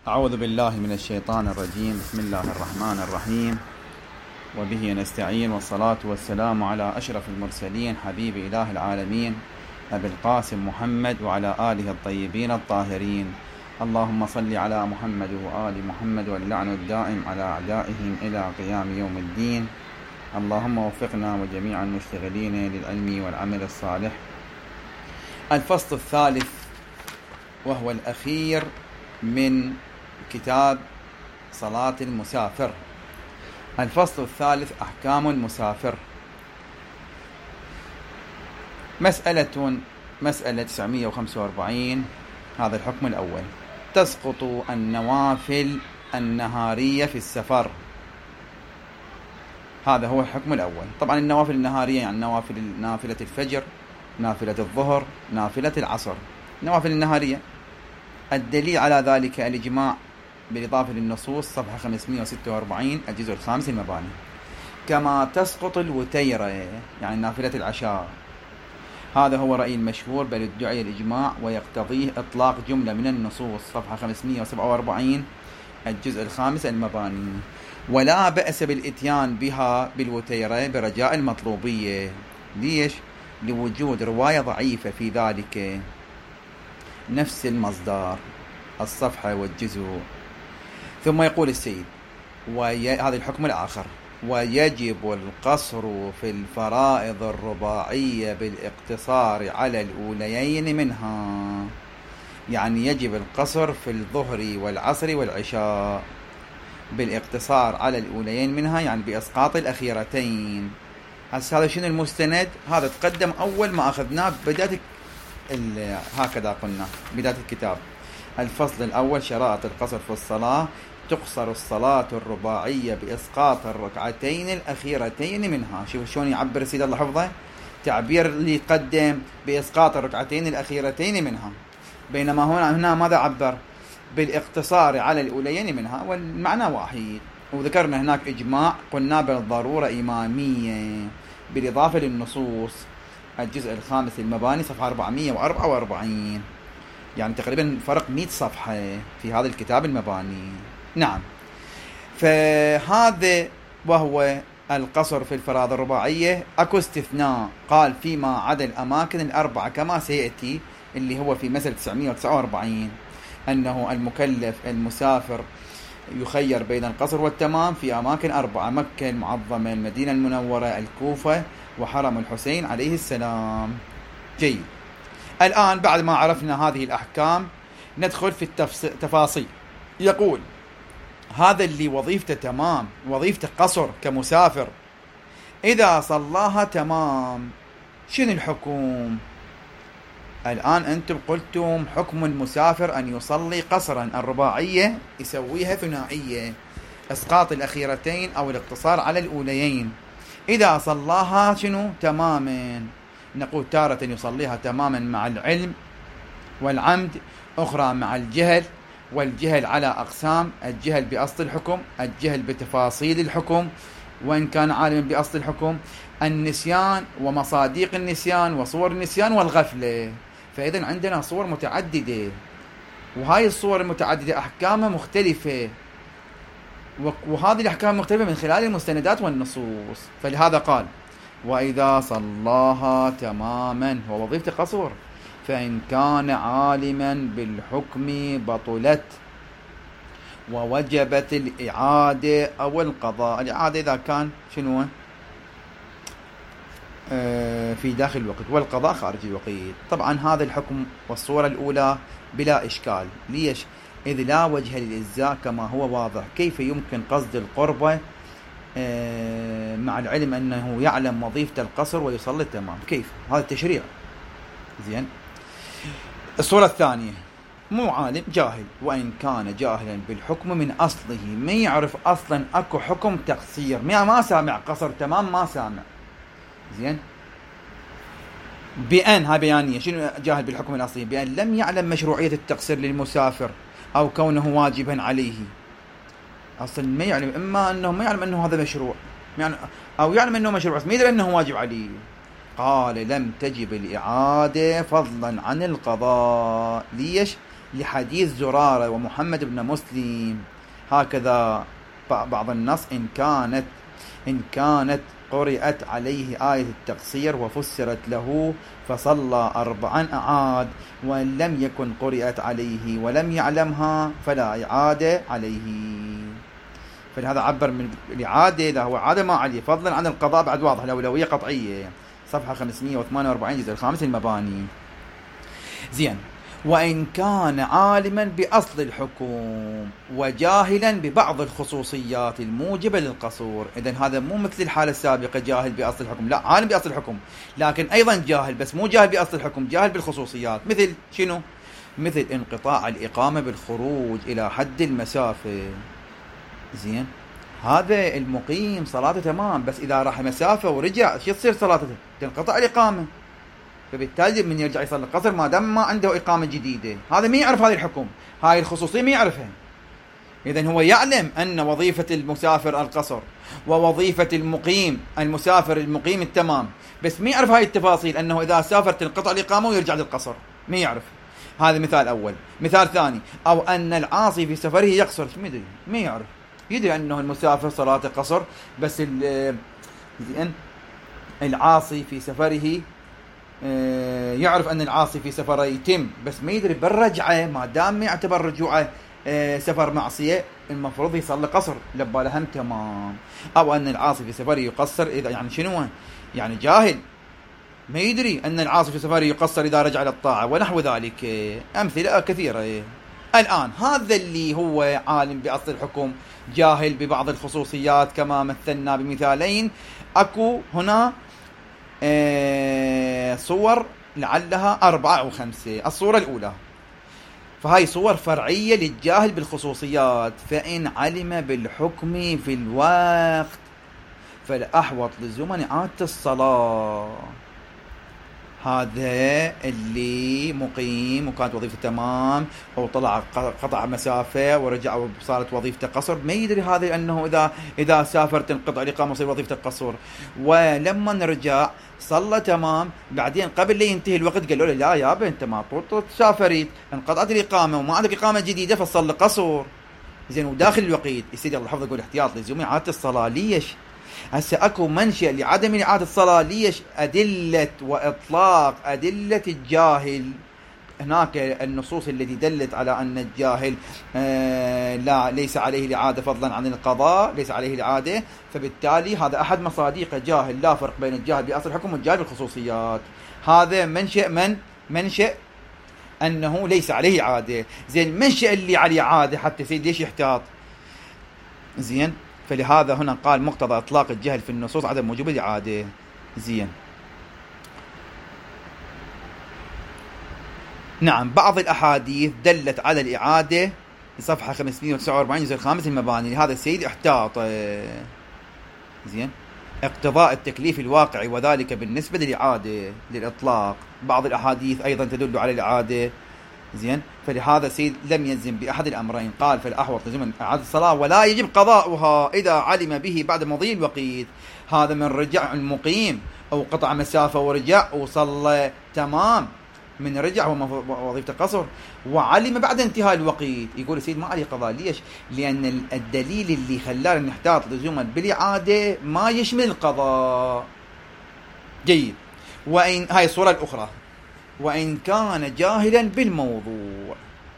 أعوذ بالله من الشيطان الرجيم. بسم الله الرحمن الرحيم، وبه نستعين، والصلاة والسلام على أشرف المرسلين حبيب إله العالمين أبي القاسم محمد وعلى آله الطيبين الطاهرين. اللهم صل على محمد وآل محمد، واللعن الدائم على أعدائهم إلى قيام يوم الدين. اللهم وفقنا وجميع المشتغلين للعلم والعمل الصالح. الفصل الثالث وهو الأخير من كتاب صلاة المسافر. الفصل الثالث أحكام المسافر. مسألة 945. هذا الحكم الأول: تسقط النوافل النهارية في السفر. هذا هو الحكم الأول. طبعا النوافل النهارية يعني نافلة الفجر، نافلة الظهر، نافلة العصر، نوافل النهارية. الدليل على ذلك الإجماع بالإضافة للنصوص، صفحة 546، الجزء الخامس، المباني. كما تسقط الوتيرة يعني نافلة العشاء. هذا هو رأي المشهور، بل ادعي الإجماع ويقتضيه إطلاق جملة من النصوص، صفحة 547، الجزء الخامس، المباني. ولا بأس بالإتيان بها بالوتيرة برجاء المطلوبية. ليش؟ لوجود رواية ضعيفة في ذلك. نفس المصدر، الصفحة والجزء. ثم يقول السيد، هذا الحكم الآخر: ويجب القصر في الفرائض الرباعية بالاقتصار على الأوليين منها. يعني يجب القصر في الظهر والعصر والعشاء بالاقتصار على الأوليين منها، يعني بإسقاط الأخيرتين. هذا شنو المستند؟ هذا تقدم أول ما أخذناه بداية هكذا قلنا بداية الكتاب. الفصل الأول: شرائط القصر في الصلاة. تقصر الصلاة الرباعية بإسقاط الركعتين الأخيرتين منها. شوف شلون يعبر سيد الله حفظه، تعبير اللي يقدم بإسقاط الركعتين الأخيرتين منها، بينما هنا ماذا عبر؟ بالاقتصار على الأوليين منها، والمعنى واحد. وذكرنا هناك إجماع قلنا بالضرورة إمامية بالإضافة للنصوص، الجزء الخامس، المباني، صفحة 444، يعني تقريبا فرق 100 صفحة في هذا الكتاب المباني. نعم، فهذا وهو القصر في الفرائض الرباعية. أكو استثناء، قال فيما عدا الأماكن الأربعة كما سيأتي، اللي هو في مسألة 949، أنه المكلف المسافر يخير بين القصر والتمام في أماكن أربعة: مكة المعظمة، المدينة المنورة، الكوفة، وحرم الحسين عليه السلام. جيد. الآن بعد ما عرفنا هذه الأحكام ندخل في التفاصيل. يقول: هذا اللي وظيفته تمام، وظيفته قصر كمسافر، إذا صلاها تمام شنو الحكم؟ الآن أنتم قلتم حكم المسافر أن يصلي قصرا، الرباعية يسويها ثنائية، إسقاط الأخيرتين أو الاقتصار على الأوليين. إذا صلاها شنو؟ تماما. نقول تارة يصليها تماما مع العلم والعمد، أخرى مع الجهل، والجهل على أقسام: الجهل بأصل الحكم، الجهل بتفاصيل الحكم وإن كان عالما بأصل الحكم، النسيان ومصاديق النسيان وصور النسيان، والغفلة. فإذا عندنا صور متعددة، وهاي الصور المتعددة أحكامها مختلفة، وهذه الأحكام مختلفة من خلال المستندات والنصوص. فلهذا قال: وإذا صلاها تماما، هو وظيفة قصر، فإن كان عالما بالحكم بطلت ووجبت الإعادة أو القضاء. الإعادة إذا كان شنو؟ في داخل الوقت، والقضاء خارج الوقت. طبعا هذا الحكم والصورة الأولى بلا إشكال. ليش؟ إذ لا وجه للإجزاء كما هو واضح. كيف يمكن قصد القربة مع العلم أنه يعلم وظيفة القصر ويصلي تمام؟ كيف؟ هذا التشريع. زين. الصورة الثانية: مو عالم، جاهل، وإن كان جاهلا بالحكم من أصله، ما يعرف أصلا أكو حكم تقصير، ما سامع قصر تمام، ما سامع. زين. بأن هاي بيانية. شنو جاهل بالحكم من أصله؟ بأن لم يعلم مشروعية التقصير للمسافر أو كونه واجبا عليه. أصلا ما يعلم، إما أنه ما يعلم أنه هذا مشروع، يعني أو يعلم أنه مشروع بس ما يدري أنه واجب عليه. قال: لم تجب الإعادة فضلا عن القضاء. ليش؟ لحديث زرارة ومحمد بن مسلم هكذا بعض النص إن كانت قرأت عليه آية التقصير وفسرت له فصلى 4 أعاد، وإن لم يكن قرأت عليه ولم يعلمها فلا إعادة عليه. فلهذا عبر من الإعادة إذا هو عادة ما عليه، فضلا عن القضاء بعد واضح الأولوية قطعية، صفحة 548 جزء الخامس المباني. زين. وإن كان عالما بأصل الحكم وجاهلا ببعض الخصوصيات الموجبة للقصور. إذن هذا مو مثل الحالة السابقة جاهل بأصل الحكم، لا، عالم بأصل الحكم لكن أيضا جاهل، بس مو جاهل بأصل الحكم، جاهل بالخصوصيات. مثل شنو؟ مثل انقطاع الإقامة بالخروج إلى حد المسافة. زين. هذا المقيم صلاته تمام، بس إذا راح مسافة ورجع شو تصير صلاته؟ تنقطع الإقامة، فبالتالي من يرجع يصلي القصر ما دام ما عنده إقامة جديدة. هذا ما يعرف هذه الحكم، هاي الخصوصية ما يعرفها. إذن هو يعلم أن وظيفة المسافر القصر ووظيفة المسافر المقيم التمام، بس ما يعرف هاي التفاصيل، أنه إذا سافر تنقطع الإقامة ويرجع للقصر، ما يعرف. هذا مثال أول. مثال ثاني، أو أن العاصي في سفره يقصر، ما يعرف، يدري أنه المسافر صلاة قصر، بس العاصي في سفره يعرف أن العاصي في سفره يتم، بس ما يدري بالرجعة ما دام ما يعتبر رجوعه سفر معصية المفروض يصلي قصر، لباله هم تمام. أو أن العاصي في سفره يقصر إذا، يعني شنو؟ يعني جاهل ما يدري أن العاصي في سفره يقصر إذا رجع للطاعة ونحو ذلك، أمثلة كثيرة. الآن هذا اللي هو عالم بأصل الحكم جاهل ببعض الخصوصيات كما مثلنا بمثالين. أكو هنا صور لعلها 4 أو 5. الصورة الأولى، فهاي صور فرعية للجاهل بالخصوصيات. فإن علم بالحكم في الوقت فالأحوط لزمن إعادة الصلاة. هذا اللي مقيم وكانت وظيفته تمام، أو طلع قطع مسافة ورجع وصارت وظيفته قصر، ما يدري هذا أنه إذا سافر تنقطع الإقامة وصير وظيفته قصر. ولما نرجع صلى تمام، بعدين قبل لا ينتهي الوقت قالوا له لا يابا أنت ما طول سافرت، انقطعت الإقامة وما عندك إقامة جديدة فصلى قصر. زين. وداخل الوقت يصير الله حفظه يقول احتياط لزوم إعادة الصلاة. ليش؟ هسه اكو منشأ لعدم إعادة الصلاة. ليش؟ أدلة وإطلاق أدلة الجاهل. هناك النصوص التي دلت على أن الجاهل لا ليس عليه الإعادة فضلا عن القضاء، ليس عليه الإعادة، فبالتالي هذا أحد مصادق جاهل. لا فرق بين الجاهل بأصل الحكم والجاهل بالخصوصيات. هذا منشأ أنه ليس عليه إعادة. زين. منشأ اللي عليه إعادة حتى سيد ليش يحتاط؟ زين. فلهذا هنا قال مقتضى إطلاق الجهل في النصوص عدم وجوب الإعادة. زين. نعم. بعض الأحاديث دلت على الإعادة، صفحة 549 جزء الخامس المباني. هذا السيد احتاط. زين. اقتضاء التكليف الواقعي وذلك بالنسبة للإعادة للإطلاق. بعض الأحاديث أيضا تدل على الإعادة. زين. فلهذا السيد لم يلزم بأحد الأمرين. قال فالأحوط لزمن إعادة الصلاة ولا يجب قضاؤها إذا علم به بعد مضي الوقت. هذا من رجع المقيم أو قطع مسافة ورجع وصلى تمام، من رجع وظيفة قصر وعلم بعد انتهاء الوقت، يقول السيد ما عليه قضاء. ليش؟ لأن الدليل اللي خلانا نحتاط لزوما بالإعادة ما يشمل القضاء. جيد. وإن هاي الصورة الأخرى، وإن كان جاهلا بالموضوع.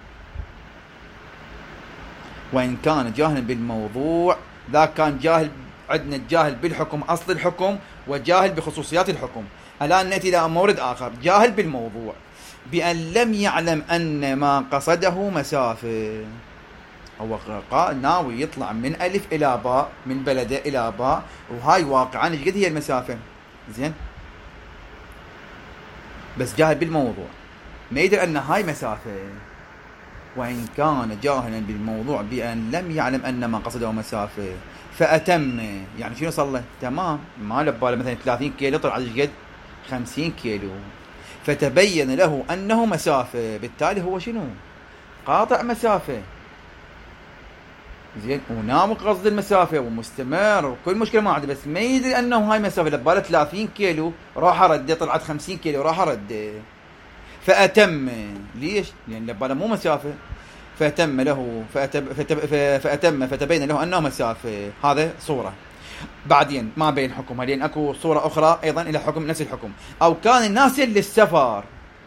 وإن كان جاهلا بالموضوع، ذا كان جاهل. عندنا الجاهل بالحكم أصل الحكم وجاهل بخصوصيات الحكم. الآن نأتي إلى مورد آخر، جاهل بالموضوع بأن لم يعلم أن ما قصده مسافة. هو قال ناوي يطلع من ألف إلى باء، من بلدة إلى باء، وهاي واقعا ايش قد هي المسافة. زين. بس جاهل بالموضوع ما يدري أن هاي مسافة. وإن كان جاهلا بالموضوع بأن لم يعلم أن ما قصده مسافة فأتم، يعني شنو صلى تمام، ما لباله مثلا 30 كيلو طلع ايش قد 50 كيلو، فتبين له أنه مسافة، بالتالي هو شنو قاطع مسافة. زين. ونام قصد المسافة ومستمر وكل مشكلة ما عنده، بس ما يدري أنه هاي مسافة. لباله 30 كيلو راح رد، طلعت 50 كيلو راح رد. فأتم. ليش؟ لأن لباله مو مسافة، فأتم له فأتم فتبين له أنه مسافة. هذا صورة. بعدين ما بين حكم، لأن أكو صورة أخرى أيضا إلى حكم نفس الحكم. أو كان ناسيا للسفر،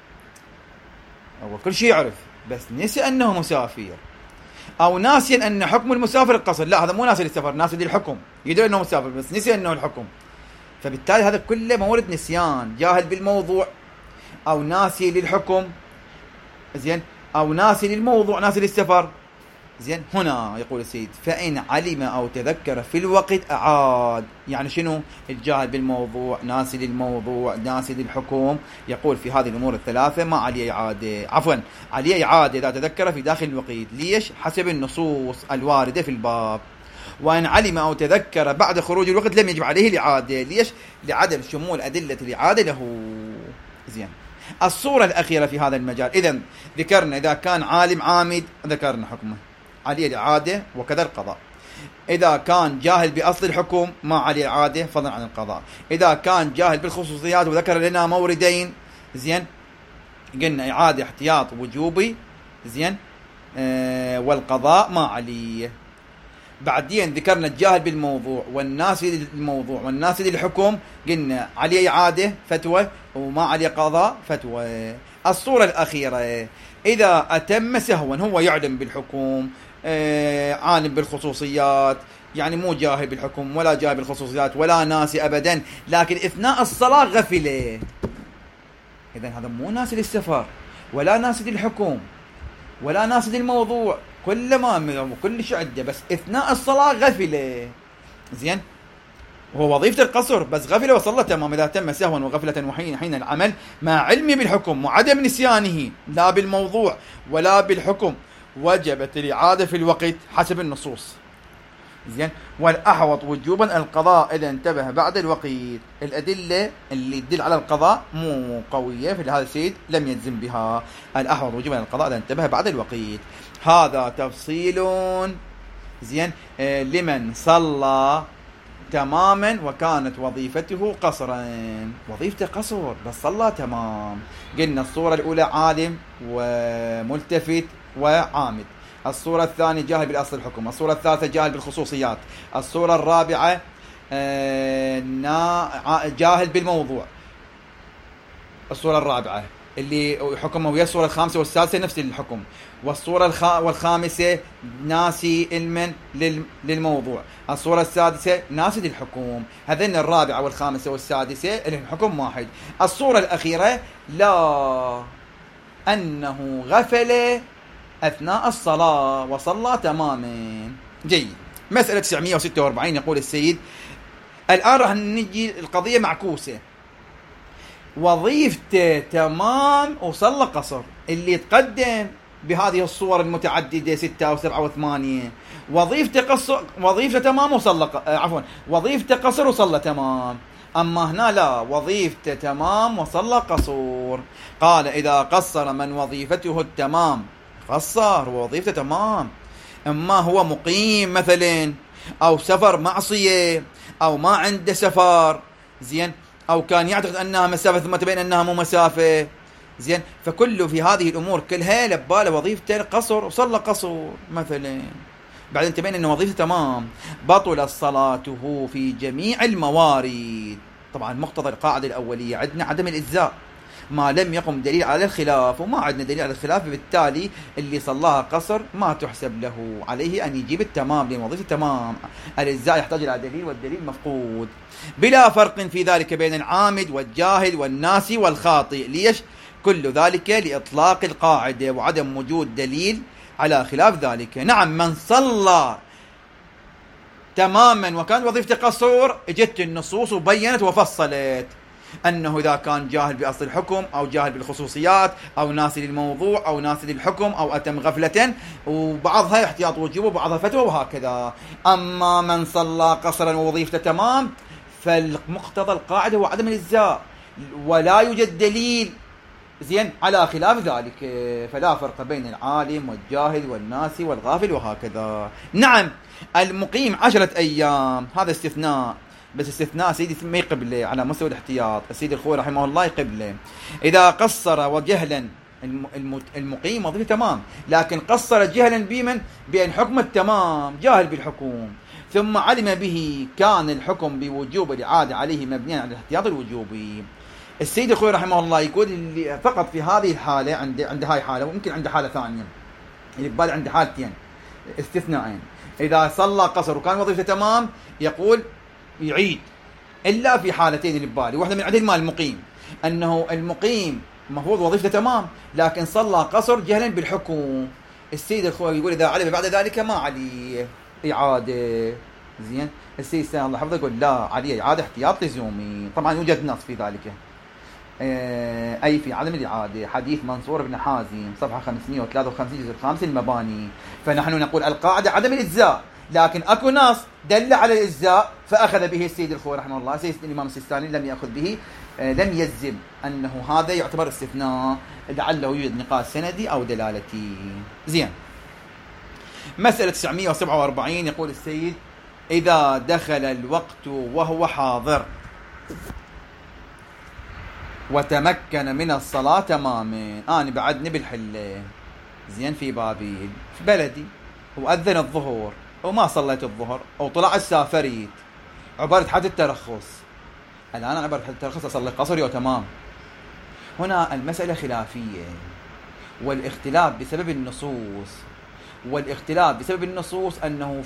أول كل شيء يعرف بس نسي أنه مسافر، أو ناسيا أن حكم المسافر القصر. لا، هذا مو ناسي للسفر، ناسي للحكم، يدري أنه مسافر بس نسي أنه الحكم. فبالتالي هذا كله مورد نسيان، جاهل بالموضوع أو ناسي للحكم، زين، أو ناسي للموضوع، ناسي للسفر. زين، هنا يقول السيد فإن علم أو تذكر في الوقت أعاد. يعني شنو؟ الجاهل بالموضوع، ناسي للموضوع، ناسي للحكم، يقول في هذه الأمور الثلاثة ما عليه إعادة، عفوا عليه إعادة إذا تذكر في داخل الوقت. ليش؟ حسب النصوص الواردة في الباب. وإن علم أو تذكر بعد خروج الوقت لم يجب عليه الإعادة. ليش؟ لعدم شمول أدلة الإعادة له. زين، الصورة الأخيرة في هذا المجال، إذن ذكرنا إذا كان عالم عامد ذكرنا حكمه عليه الإعادة وكذا القضاء. إذا كان جاهل بأصل الحكم ما عليه إعادة فضلا عن القضاء. إذا كان جاهل بالخصوصيات وذكر لنا موردين، زين، قلنا إعادة احتياط وجوبي، زين، والقضاء ما عليه. بعدين ذكرنا الجاهل بالموضوع والناسي للموضوع والناسي للحكم، قلنا عليه إعادة فتوى وما عليه قضاء فتوى. الصورة الأخيرة إذا أتم سهوا، هو يعلم بالحكم، عالم بالخصوصيات، يعني مو جاهل بالحكم ولا جاهل بالخصوصيات ولا ناسي أبدا، لكن إثناء الصلاة غفلة. إذن هذا مو ناسي للسفر ولا ناسي للحكم ولا ناسي للموضوع، كل ما كل شيء عنده، بس إثناء الصلاة غفلة. زين، وهو وظيفة القصر بس غفلة وصلى تمام. إذا تم سهوا وغفلة حين العمل مع علمي بالحكم وعدم نسيانه لا بالموضوع ولا بالحكم وجبت الإعادة في الوقت حسب النصوص. زين، والأحوط وجوبا القضاء إذا انتبه بعد الوقت. الأدلة اللي تدل على القضاء مو قوية، في هذا السيد لم يجزم بها. الأحوط وجوبا القضاء إذا انتبه بعد الوقت. هذا تفصيل، زين، لمن صلى تماما وكانت وظيفته قصرا. وظيفته قصر بس صلى تمام. قلنا الصورة الأولى عالم وملتفت وعامد، الصورة الثانية جاهل بالأصل الحكم، الصورة الثالثة جاهل بالخصوصيات، الصورة الرابعة جاهل بالموضوع، الصورة الرابعة اللي حكمه، ويا الصورة الخامسة والسادسة نفس الحكم، والصورة والخامسة ناسي علما للموضوع، الصورة السادسة ناسي للحكم. هذين الرابعة والخامسة والسادسة الحكم واحد. الصورة الأخيرة لا، أنه غفل أثناء الصلاة وصلى تماما. جيد. مسألة 946 يقول السيد الآن راح نجي القضية معكوسة. وظيفته تمام وصلى قصر، اللي يتقدم بهذه الصور المتعددة 6 و7 و8 وظيفته تمام وصلى وظيفته قصر وصلى تمام. أما هنا لا، وظيفته تمام وصلى قصور. قال إذا قصر من وظيفته التمام قصر ووظيفته تمام، أما هو مقيم مثلا أو سفر معصية أو ما عنده سفر، زين، أو كان يعتقد أنها مسافة ثم تبين أنها مو مسافة، زين، فكله في هذه الأمور كلها لباله وظيفته قصر وصلى قصر مثلا، بعدين تبين أنه وظيفته تمام، بطل صلاته في جميع الموارد. طبعا مقتضى القاعدة الأولية عندنا عدم الإجزاء ما لم يقم دليل على الخلاف، وما عندنا دليل على الخلاف، بالتالي اللي صلاها قصر ما تحسب له، عليه أن يجيب التمام، لأن وظيفة التمام. الإجزاء يحتاج إلى دليل والدليل مفقود. بلا فرق في ذلك بين العامد والجاهل والناسي والخاطئ. ليش؟ كل ذلك لإطلاق القاعدة وعدم وجود دليل على خلاف ذلك. نعم، من صلى تماما وكان وظيفته قصور اجت النصوص وبينت وفصلت أنه إذا كان جاهل بأصل الحكم أو جاهل بالخصوصيات أو ناسي للموضوع أو ناسي للحكم أو أتم غفلة، وبعضها احتياط وجوب وبعضها فتوى وهكذا. أما من صلى قصرا ووظيفته تمام فالمقتضى القاعدة هو عدم الإجزاء، ولا يوجد دليل، زين، على خلاف ذلك، فلا فرق بين العالم والجاهل والناسي والغافل وهكذا. نعم، المقيم 10 أيام هذا استثناء، بس استثناء سيدي ما قبله على مستوى الاحتياط. السيد الخوي رحمه الله قبله إذا قصر وجهلا المقيم وظيفة تمام، لكن قصر جهلا بمن؟ بأن حكم التمام، جاهل بالحكم ثم علم به، كان الحكم بوجوب الإعادة عليه مبنيا على الاحتياط الوجوبي. السيد الخوي رحمه الله يقول اللي فقط في هذه الحالة، عند هاي حالة، وممكن عند حالة ثانية، اللي ببالي عند حالتين استثنائين، إذا صلى قصر وكان وظيفته تمام يقول يعيد، إلا في حالتين اللي ببالي. واحدة من عدل مال المقيم، أنه المقيم مفروض وظيفته تمام لكن صلى قصر جهلا بالحكم. السيد الخوي يقول إذا علم بعد ذلك ما عليه إعادة. زين. السيد سيد الله حفظه يقول لا، عليه إعادة احتياط لزومي. طبعا يوجد نص في ذلك أي في عدم الإعادة، حديث منصور بن حازم صفحة 553 جزء 5 المباني. فنحن نقول القاعدة عدم الإجزاء، لكن أكو نص دل على الإجزاء فأخذ به السيد الخوي رحمه الله. السيد الإمام السيستاني لم يأخذ به، لم يجزم أنه هذا يعتبر استثناء، لعله يوجد نقاش سندي أو دلالتي. زين. مسألة 947 يقول السيد إذا دخل الوقت وهو حاضر وتمكن من الصلاة تماما. أنا بعدني بالحلة، زين، في بابيل في بلدي، وأذن الظهر وما صليت الظهر، أو طلعت سافريت، عبرت حد الترخص. الآن أنا عبرت حد الترخص، أصلي قصري وتمام. هنا المسألة خلافية، والاختلاف بسبب النصوص. والاختلاف بسبب النصوص أنه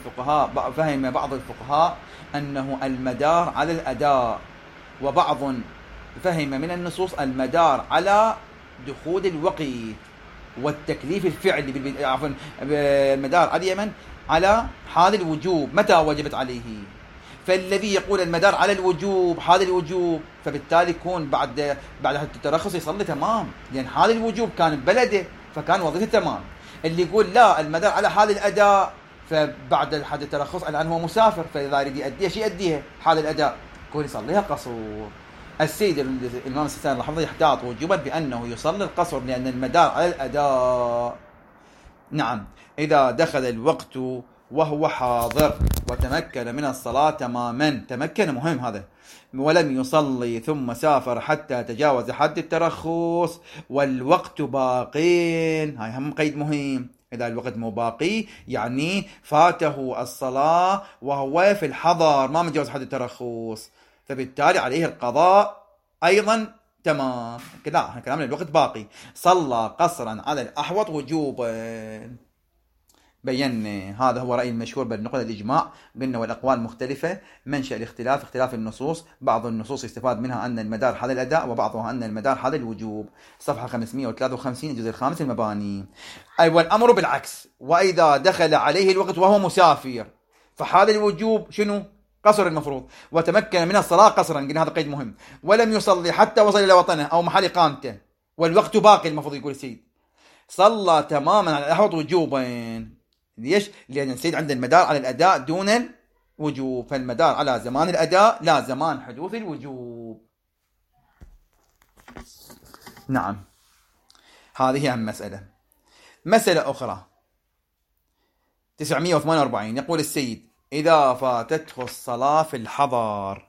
فهم بعض الفقهاء أنه المدار على الأداء، وبعض فهم من النصوص المدار على دخول الوقت والتكليف الفعلي، عفوا المدار على اليمن على حال الوجوب، متى وجبت عليه. فالذي يقول المدار على الوجوب، حال الوجوب، فبالتالي يكون بعد الترخص يصلي تمام، لأن حال الوجوب كان ببلده فكان وظيفته تمام. اللي يقول لا، المدار على حال الأداء، فبعد حد الترخص الآن هو مسافر، فإذا يريد يأديها شيء يأديها حال الأداء، يكون يصليها قصر. السيد الإمام السيستاني الله يحفظه يحتاط وجوبا بأنه يصلي القصر، لأن المدار على الأداء. نعم. إذا دخل الوقت وهو حاضر وتمكن من الصلاة تماما، تمكن مهم هذا، ولم يصلي ثم سافر حتى تجاوز حد الترخص والوقت باقين، هاي هم قيد مهم. إذا الوقت مو باقي يعني فاته الصلاة وهو في الحضر، ما متجاوز حد الترخص، فبالتالي عليه القضاء أيضا تمام. لا، كلامنا الوقت باقي، صلى قصرا على الأحوط وجوبا. بينا هذا هو رأي المشهور بالنقل الإجماع. قلنا والأقوال مختلفة، منشأ الاختلاف اختلاف النصوص، بعض النصوص يستفاد منها أن المدار حال الأداء، وبعضها أن المدار حال الوجوب. صفحة 553 الجزء الخامس المباني. أي والأمر بالعكس، وإذا دخل عليه الوقت وهو مسافر فحال الوجوب شنو؟ قصر المفروض، وتمكن من الصلاة قصرا، قلنا هذا قيد مهم، ولم يصلي حتى وصل إلى وطنه أو محل إقامته والوقت باقي، المفروض يقول السيد صلى تماما على الأحوط وجوبا. ليش؟ لأن السيد عند المدار على الأداء دون الوجوب، فالمدار على زمان الأداء لا زمان حدوث الوجوب. نعم. هذه أهم مسألة. مسألة أخرى 948 يقول السيد إذا فاتته الصلاة في الحضر،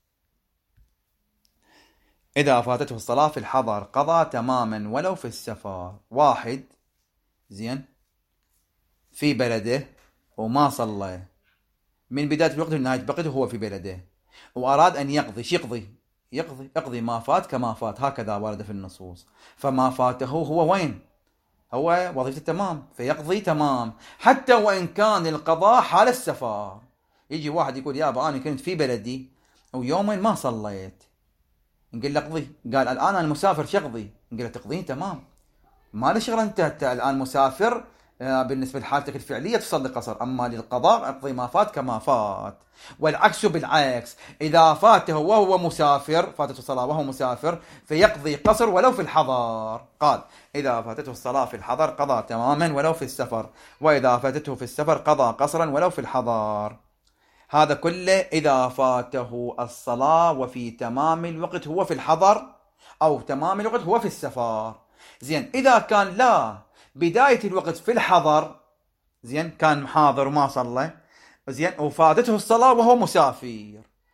إذا فاتته الصلاة في الحضر قضى تماما ولو في السفر. واحد زين في بلده وما صلى من بداية الوقت لنهاية وقته، هو في بلده وأراد أن يقضي، شو يقضي ما فات كما فات، هكذا ورد في النصوص. فما فاته هو وين؟ هو وظيفته تمام، فيقضي تمام حتى وإن كان القضاء حال السفر. يجي واحد يقول يابا أنا كنت في بلدي ويومين ما صليت، نقول له اقضي. قال الآن أنا مسافر شقضي، نقول له تقضين تمام، ما له شغل أنت الآن مسافر، بالنسبة لحالتك الفعلية تصلي قصر، أما للقضاء اقضي ما فات كما فات. والعكس بالعكس، إذا فاته وهو مسافر، فاتته الصلاة وهو مسافر، فيقضي قصر ولو في الحضر. قال إذا فاتته الصلاة في الحضر قضى تماما ولو في السفر، وإذا فاتته في السفر قضى قصرا ولو في الحضر. هذا كله إذا فاته الصلاة وفي تمام الوقت هو في الحضر، أو تمام الوقت هو في السفر. زين، إذا كان لا بداية الوقت في الحضر، زين كان حاضر وما صلى، زين وفاتته الصلاة وهو مسافر،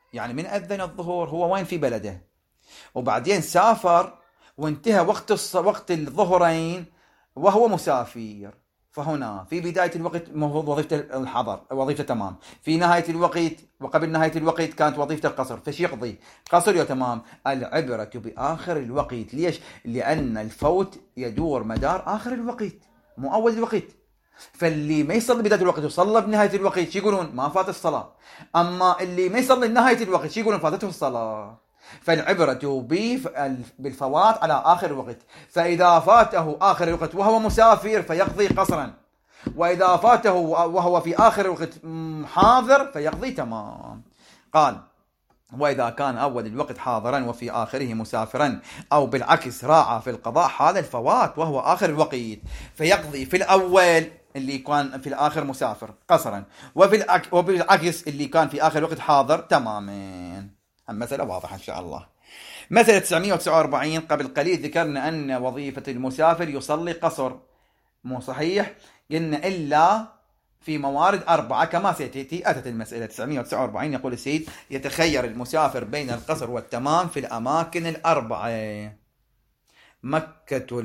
يعني من أذن الظهر هو وين في بلده، وبعدين سافر وانتهى وقت الظهرين وهو مسافر، فهنا في بداية الوقت المفروض وظيفة الحضر، وظيفة تمام. في نهاية الوقت وقبل نهاية الوقت كانت وظيفة القصر، فش يقضي؟ قصر وتمام. العبرة بآخر الوقت. ليش؟ لأن الفوت يدور مدار آخر الوقت مو أول الوقت. فاللي ما يصلي بداية الوقت وصلى بنهاية الوقت شو يقولون؟ ما فات الصلاة. أما اللي ما يصلي بنهاية الوقت شو يقولون؟ فاتته الصلاة. فالعبرة بالفوات على آخر الوقت، فإذا فاته آخر الوقت وهو مسافر فيقضي قصرا، وإذا فاته وهو في آخر الوقت حاضر فيقضي تمام. قال: وإذا كان أول الوقت حاضرا وفي آخره مسافرا، أو بالعكس راعى في القضاء حال الفوات وهو آخر الوقت، فيقضي في الأول اللي كان في الآخر مسافر قصرا، وبالعكس اللي كان في آخر الوقت حاضر تماما. المسألة واضحة إن شاء الله. مسألة 949 قبل قليل ذكرنا أن وظيفة المسافر يصلي قصر، مو صحيح؟ قلنا إلا في موارد 4 كما سيأتي. أتت المسألة 949 يقول السيد: يتخير المسافر بين القصر والتمام في الأماكن الأربعة: مكة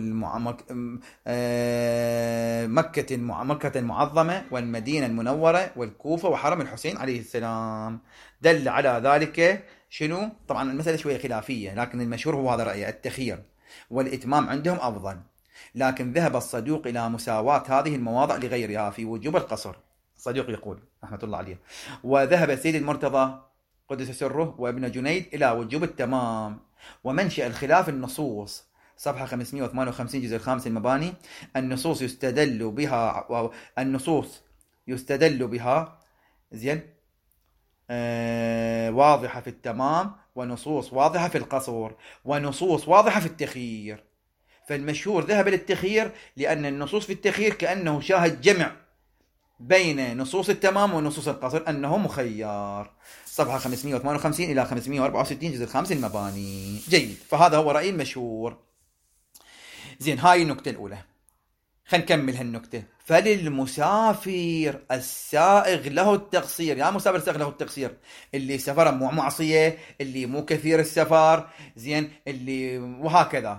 المعظمة، والمدينة المنورة، والكوفة، وحرم الحسين عليه السلام. دل على ذلك شنو؟ طبعا المسألة شوية خلافية، لكن المشهور هو هذا الرأي: التخيير والإتمام عندهم أفضل. لكن ذهب الصدوق إلى مساواة هذه المواضع لغيرها في وجوب القصر. الصدوق يقول رحمة الله عليه. وذهب السيد المرتضى قدس سره وابن جنيد إلى وجوب التمام. ومنشأ الخلاف النصوص، صفحة 558 جزء الخامس المباني. النصوص يستدل بها زين واضحة في التمام، ونصوص واضحة في القصر، ونصوص واضحة في التخيير. فالمشهور ذهب للتخيير لأن النصوص في التخيير كأنه شاهد جمع بين نصوص التمام ونصوص القصر، أنه مخير. صفحة 558 إلى 564 جزء الخامس المباني. جيد، فهذا هو رأي المشهور. زين، هاي النكتة الأولى. خلينا نكمل هالنكتة. فللمسافر السائغ له التقصير. يا مسافر السائغ له التقصير: اللي سفره مو معصية، اللي مو كثير السفر، زين، اللي وهكذا،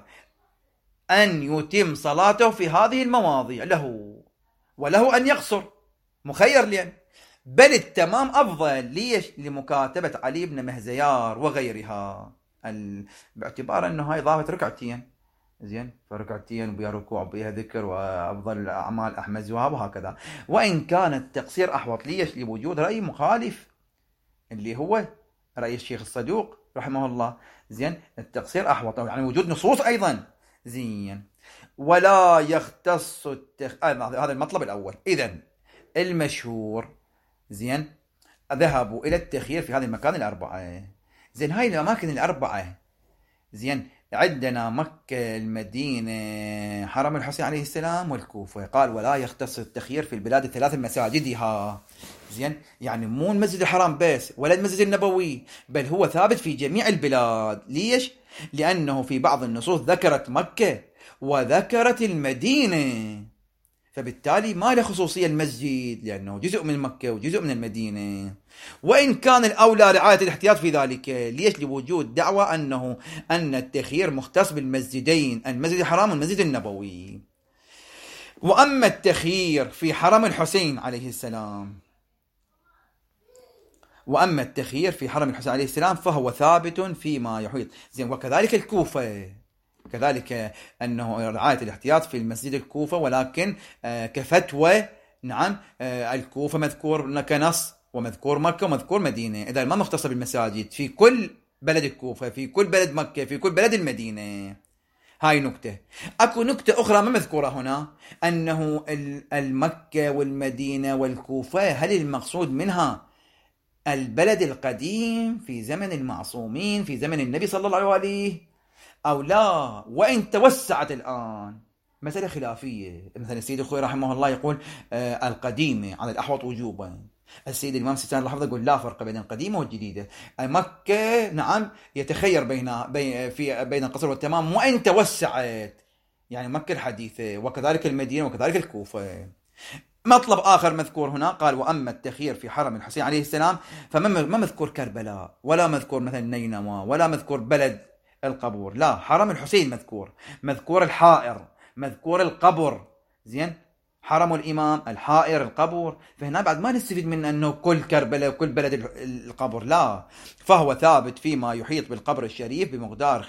أن يتم صلاته في هذه المواضيع له، وله أن يقصر، مخير لين، بل التمام أفضل. ليش؟ لمكاتبة علي بن مهزيار وغيرها، باعتبار أنه هاي ضافت ركعتين، زين، فركعتين وبيها ركوع وبيها ذكر، وأفضل الأعمال أحمزها وهكذا. وإن كان التقصير أحوط. ليش؟ لوجود رأي مخالف اللي هو رأي الشيخ الصدوق رحمه الله. زين، التقصير أحوط، يعني وجود نصوص أيضا. زين، ولا يختص هذا المطلب الأول. إذن المشهور زين ذهبوا إلى التخيير في هذه المكان الأربعة. زين، هاي الأماكن الأربعة زين عندنا مكة، المدينة، حرم الحسين عليه السلام، والكوفة. قال: ولا يختص التخيير في البلاد الثلاث مساجدها. زين، يعني مو المسجد الحرام بس ولا المسجد النبوي، بل هو ثابت في جميع البلاد. ليش؟ لأنه في بعض النصوص ذكرت مكة وذكرت المدينة، فبالتالي ما له خصوصية المسجد لأنه جزء من مكة وجزء من المدينة. وإن كان الأولى رعاية الاحتياط في ذلك. ليش؟ لوجود دعوة أن التخيير مختص بالمسجدين، المسجد الحرام والمسجد النبوي. وأما التخيير في حرم الحسين عليه السلام فهو ثابت فيما يحيط. زين، وكذلك الكوفة، كذلك أنه رعاية الاحتياط في المسجد الكوفة، ولكن كفتوى. نعم، الكوفة مذكور كنص، ومذكور مكة، ومذكور مدينة. إذا ما مختصة بالمساجد في كل بلد الكوفة، في كل بلد مكة، في كل بلد المدينة. هاي نكتة. أكو نكتة أخرى ما مذكورة هنا، أنه المكة والمدينة والكوفة هل المقصود منها البلد القديم في زمن المعصومين في زمن النبي صلى الله عليه أو لا؟ وإن توسعت الآن، مسألة خلافية. مثلا السيد الخوي رحمه الله يقول القديمة على الأحوط وجوبا. السيد الإمام سيستان الحفظ يقول لا فرق بين القديمة والجديدة. مكة نعم يتخير بين القصر والتمام وإن توسعت، يعني مكة الحديثة، وكذلك المدينة، وكذلك الكوفة. مطلب آخر مذكور هنا، قال وأما التخيير في حرم الحسين عليه السلام فما مذكور كربلاء، ولا مذكور مثلا نينوى، ولا مذكور بلد القبور، لا، حرم الحسين مذكور الحائر، مذكور القبر. زين، حرم الإمام، الحائر، القبر. فهنا بعد ما نستفيد من أنه كل كربلاء وكل بلد القبر، لا، فهو ثابت فيما يحيط بالقبر الشريف بمقدار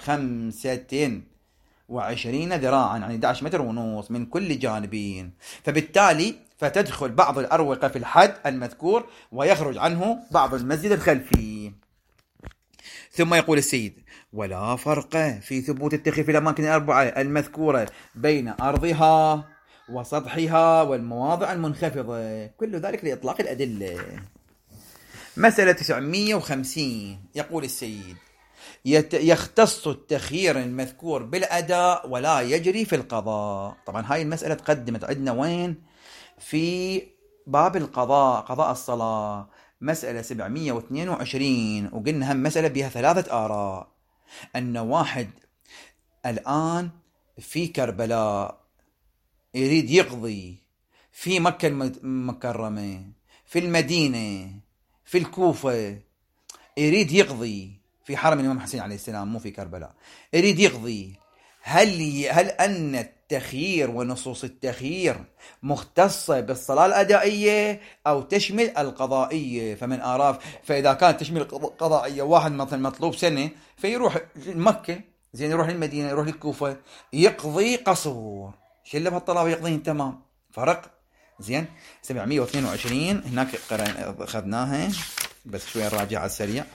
25 ذراعا، يعني 11 متر ونص من كل جانبين. فبالتالي فتدخل بعض الأروقة في الحد المذكور، ويخرج عنه بعض المسجد الخلفي. ثم يقول السيد: ولا فرق في ثبوت التخيير في الأماكن الأربعة المذكورة بين أرضها وسطحها والمواضع المنخفضة، كل ذلك لإطلاق الأدلة. مسألة 950 يقول السيد: يختص التخيير المذكور بالأداء ولا يجري في القضاء. طبعا هاي المسألة تقدمت عندنا وين؟ في باب القضاء، قضاء الصلاة، مسألة 722. وقلنا هم مسألة بها 3 آراء، أن واحد الآن في كربلاء يريد يقضي في مكة المكرمة، في المدينة، في الكوفة، يريد يقضي في حرم الإمام حسين عليه السلام، مو في كربلاء، يريد يقضي. هل أن التخيير ونصوص التخيير مختصة بالصلاة الأدائية أو تشمل القضائية؟ فمن آراء، فإذا كانت تشمل القضائية، واحد مثلا مطلوب سنة فيروح مكة، زين، يروح للمدينة، يروح للكوفة، يقضي قصور، شله بهالطلاب يقضيهم تمام. فرق. زين، 722 هناك أخذناها، بس شوية نراجع على السريع.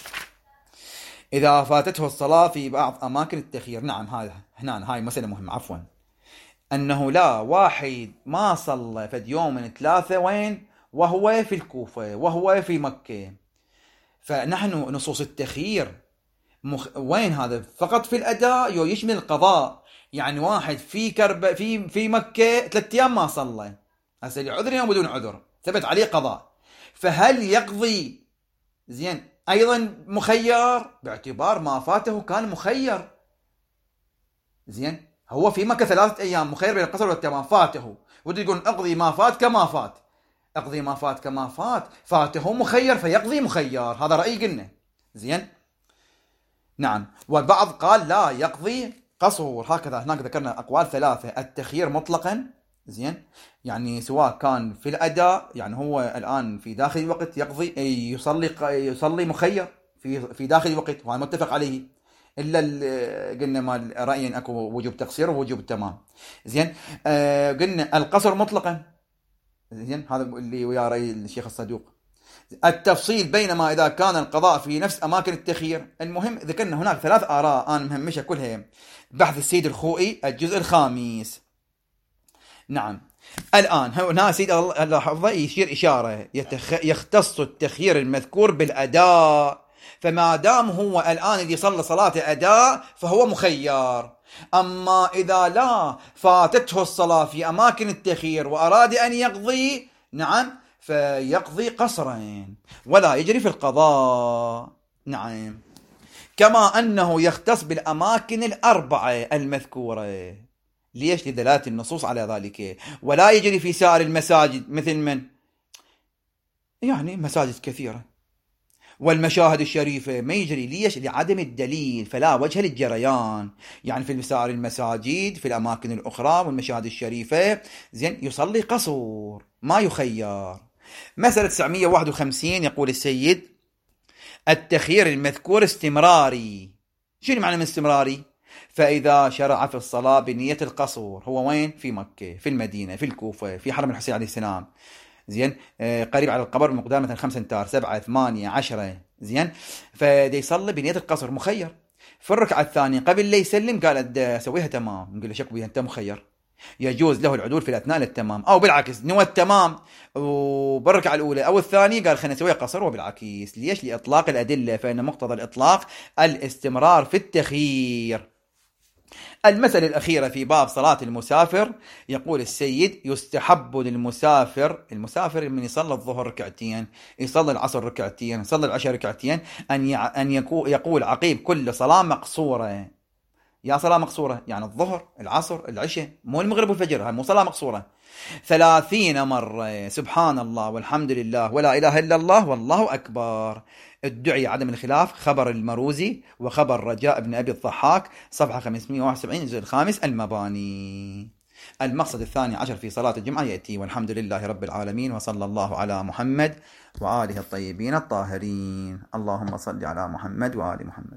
إذا فاتته الصلاة في بعض أماكن التخيير، نعم، هنا هاي مسألة مهمة، عفوا، أنه لا، واحد ما صلى فد يوم من 3 وين؟ وهو في الكوفة، وهو في مكة. فنحن نصوص التخيير وين هذا؟ فقط في الأداء، يشمل القضاء. يعني واحد في مكة 3 أيام ما صلى، هسه لعذر أو بدون عذر، ثبت عليه قضاء، فهل يقضي؟ زين، أيضا مخير باعتبار ما فاته كان مخير. زين، هو في مكة 3 أيام مخير بين القصر والتمام، فاته، ودي يقول أقضي ما فات كما فات، أقضي ما فات كما فات، فاته مخير فيقضي مخير. هذا رأي قلنا. زين، نعم. والبعض قال لا، يقضي قصور. هكذا هناك ذكرنا أقوال 3: التخيير مطلقا، زين، يعني سواء كان في الأداء، يعني هو الآن في داخل الوقت يقضي، يصلي مخير في داخل الوقت، وهذا متفق عليه، إلا قلنا ما رأيين أكو وجوب تقصير ووجوب تمام. زين، قلنا القصر مطلقا، زين، هذا اللي ويا رأي الشيخ الصدوق. التفصيل بينما إذا كان القضاء في نفس أماكن التخيير. المهم ذكرنا هناك 3 آراء، أنا مهمشة كلها، بحث السيد الخوئي الجزء 5. نعم. الآن هنا سيد الله حفظه يشير إشارة: يختص التخيير المذكور بالأداء، فما دام هو الآن اللي صلى صلاة أداء فهو مخير. أما إذا لا، فاتته الصلاة في أماكن التخيير وأراد أن يقضي، نعم، فيقضي قصرين ولا يجري في القضاء. نعم. كما أنه يختص بالأماكن الأربعة المذكورة. ليش؟ لدلالة النصوص على ذلك. ولا يجري في سائر المساجد، مثل من؟ يعني مساجد كثيرة والمشاهد الشريفة ما يجري. ليش؟ لعدم الدليل، فلا وجه للجريان. يعني في سائر المساجد، في الأماكن الأخرى والمشاهد الشريفة، زين، يصلي قصور ما يخير. مسألة 951 يقول السيد: التخيير المذكور استمراري. شنو معنى من استمراري؟ فإذا شرع في الصلاة بنية القصر، هو وين؟ في مكة، في المدينة، في الكوفة، في حرم الحسين عليه السلام، زين، قريب على القبر بمقدار مثلا 5 أمتار، 7 8 10، زين، فدي يصلي بنية القصر مخير. في الركعة الثانية قبل لا يسلم قال أسويها تمام، نقول له شك بيها أنت مخير، يجوز له العدول في الأثناء للتمام، أو بالعكس نوى التمام وبالركعة الأولى أو الثانية قال خلينا نسويها قصر، وبالعكس. ليش؟ لإطلاق الأدلة، فإن مقتضى الإطلاق الاستمرار في التخيير. المسألة الأخيرة في باب صلاة المسافر، يقول السيد: يستحب المسافر من يصلي الظهر ركعتين، يصلي العصر ركعتين، يصلي العشاء ركعتين، أن يقول عقيب كل صلاة مقصورة. يا صلاة مقصورة يعني الظهر العصر العشاء، مو المغرب والفجر، هاي مو صلاة مقصورة. 30 مرة سبحان الله والحمد لله ولا إله إلا الله والله أكبر. ادعي عدم الخلاف، خبر المروزي وخبر رجاء بن أبي الضحاك، صفحة 571 الجزء الخامس، المباني. المقصد الثاني عشر في صلاة الجمعة يأتي: والحمد لله رب العالمين وصلى الله على محمد وآله الطيبين الطاهرين. اللهم صل على محمد وآل محمد.